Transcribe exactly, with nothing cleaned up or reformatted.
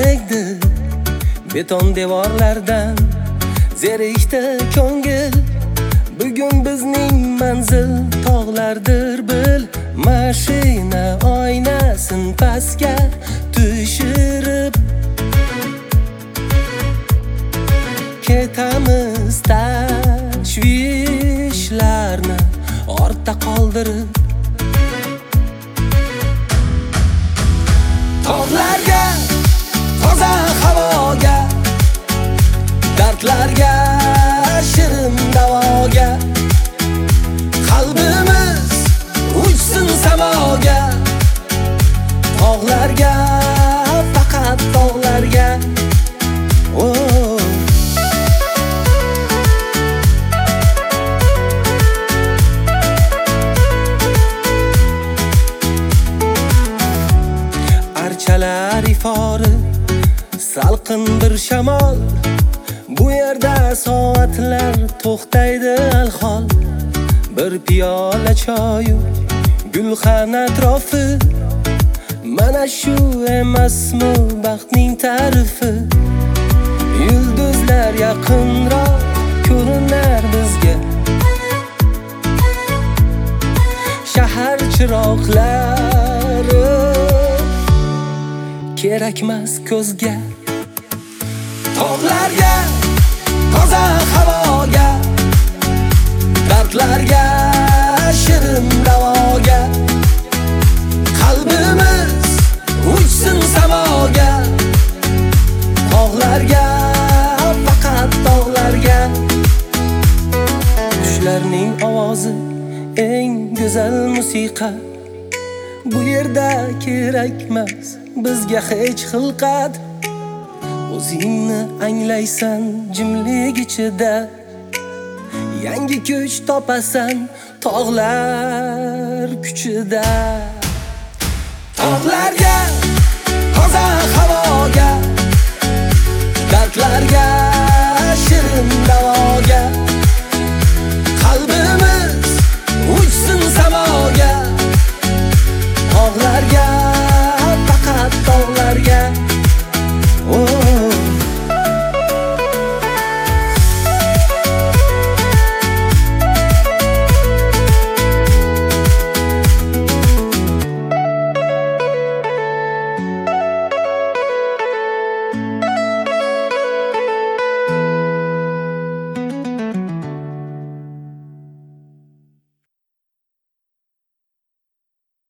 tegdi beton devorlardan, zerikdi ko'ngil. Bugun bizning manzil tog'lardir bil. Mashina oynasin pastga tushirib ketamiz, tashvishlarni ortda qoldirib. Tog'larga, toza havoga, dardlarga, shirin davoga, qalbimiz uchsin samoga. Tog'larga, faqat tog'larga. Oh. Archalar ifori, salqin bir shamol. Bu yerda soatlar to'xtaydi alhol. Bir piyola choyu, gulxan atrofi. Mana shu emasmi baxtning ta'rifi? Yulduzlar yaqinroq ko'rinar bizga. Shahar chiroqlari kerakmas ko'zga. Tog'larga, toza havoga, dardlarga, shirin davoga, qalbimiz uchsin samoga. Tog'larga, faqat tog'larga. Qushlarning ovozi eng go'zal musiqa. Bu yerda kerakmas bizga hech xilqat. O'zingni anglaysan jimlik ichida, yangi kuch topasan tog'lar kuchida. Tog'larga, toza havoga,